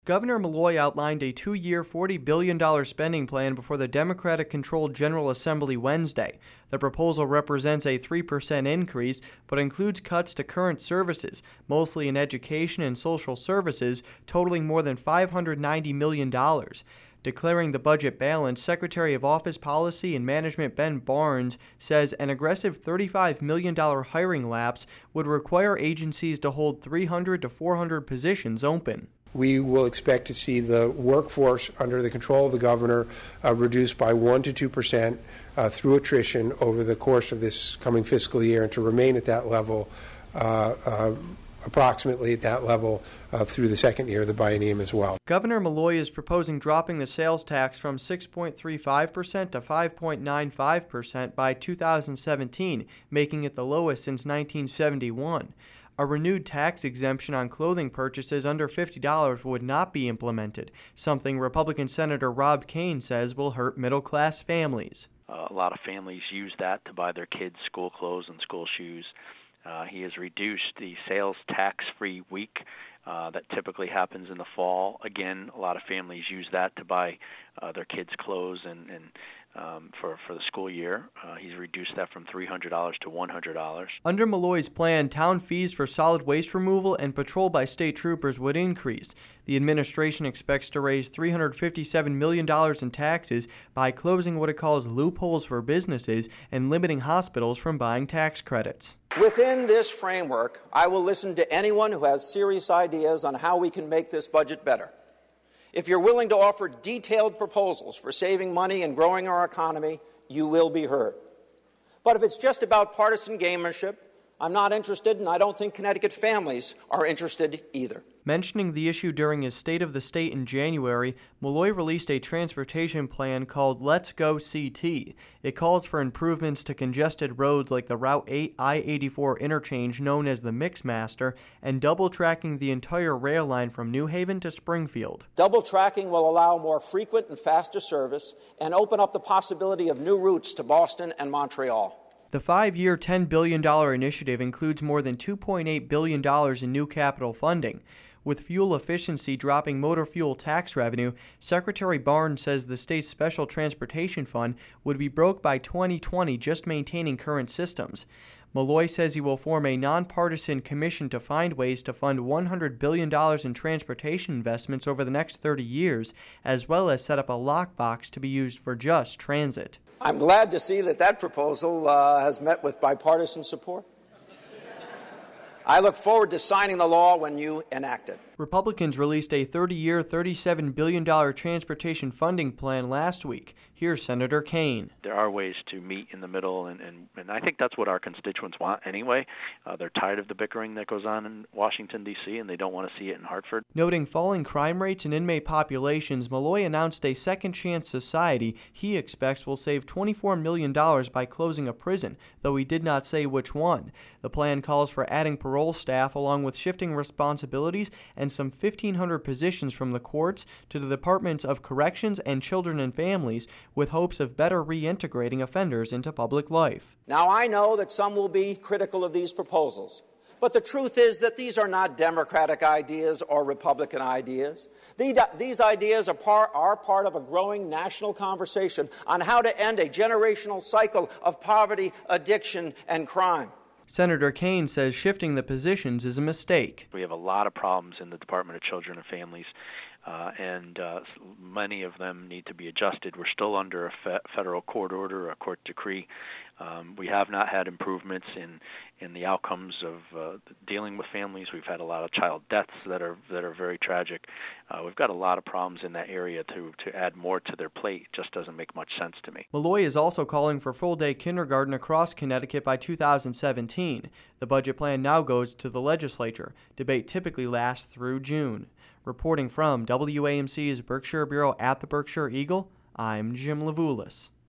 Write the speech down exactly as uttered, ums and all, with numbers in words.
Governor Malloy outlined a two-year, forty billion dollars spending plan before the Democratic-controlled General Assembly Wednesday. The proposal represents a three percent increase, but includes cuts to current services, mostly in education and social services, totaling more than five hundred ninety million dollars. Declaring the budget balanced, Secretary of Office Policy and Management Ben Barnes says an aggressive thirty-five million dollars hiring lapse would require agencies to hold three hundred to four hundred positions open. We will expect to see the workforce under the control of the governor uh, reduced by one to two percent uh, through attrition over the course of this coming fiscal year, and to remain at that level, uh, uh, approximately at that level uh, through the second year of the biennium as well. Governor Malloy is proposing dropping the sales tax from six point three five percent to five point nine five percent by two thousand seventeen, making it the lowest since nineteen seventy-one. A renewed tax exemption on clothing purchases under fifty dollars would not be implemented, something Republican Senator Rob Kane says will hurt middle-class families. Uh, a lot of families use that to buy their kids school clothes and school shoes. Uh, he has reduced the sales tax-free week uh, that typically happens in the fall. Again, a lot of families use that to buy uh, their kids clothes and, and um, for, for the school year. Uh, he's reduced that from three hundred dollars to one hundred dollars. Under Malloy's plan, town fees for solid waste removal and patrol by state troopers would increase. The administration expects to raise three hundred fifty-seven million dollars in taxes by closing what it calls loopholes for businesses and limiting hospitals from buying tax credits. Within this framework, I will listen to anyone who has serious ideas on how we can make this budget better. If you're willing to offer detailed proposals for saving money and growing our economy, you will be heard. But if it's just about partisan gamemanship, I'm not interested, and I don't think Connecticut families are interested either. Mentioning the issue during his State of the State in January, Malloy released a transportation plan called Let's Go C T. It calls for improvements to congested roads like the Route eight I eighty-four interchange known as the Mixmaster, and double tracking the entire rail line from New Haven to Springfield. Double tracking will allow more frequent and faster service and open up the possibility of new routes to Boston and Montreal. The five-year, ten billion dollars initiative includes more than two point eight billion dollars in new capital funding. With fuel efficiency dropping motor fuel tax revenue, Secretary Barnes says the state's Special Transportation Fund would be broke by twenty twenty just maintaining current systems. Malloy says he will form a nonpartisan commission to find ways to fund one hundred billion dollars in transportation investments over the next thirty years, as well as set up a lockbox to be used for just transit. I'm glad to see that that proposal uh, has met with bipartisan support. I look forward to signing the law when you enact it. Republicans released a thirty-year, thirty-seven billion dollars transportation funding plan last week. Here's Senator Kane. There are ways to meet in the middle, and, and, and I think that's what our constituents want anyway. Uh, they're tired of the bickering that goes on in Washington, D C, and they don't want to see it in Hartford. Noting falling crime rates and inmate populations, Malloy announced a Second Chance Society he expects will save twenty-four million dollars by closing a prison, though he did not say which one. The plan calls for adding parole staff along with shifting responsibilities and some fifteen hundred positions from the courts to the Departments of Corrections and Children and Families, with hopes of better reintegrating offenders into public life. Now, I know that some will be critical of these proposals, but the truth is that these are not Democratic ideas or Republican ideas. These ideas are part, are part of a growing national conversation on how to end a generational cycle of poverty, addiction, and crime. Senator Kane says shifting the positions is a mistake. We have a lot of problems in the Department of Children and Families, uh, and uh, many of them need to be adjusted. We're still under a fe- federal court order, a court decree. Um, we have not had improvements in, in the outcomes of uh, dealing with families. We've had a lot of child deaths that are that are very tragic. Uh, we've got a lot of problems in that area. To, to add more to their plate just doesn't make much sense to me. Malloy is also calling for full-day kindergarten across Connecticut by two thousand seventeen. The budget plan now goes to the legislature. Debate typically lasts through June. Reporting from W A M C's Berkshire Bureau at the Berkshire Eagle, I'm Jim Levulis.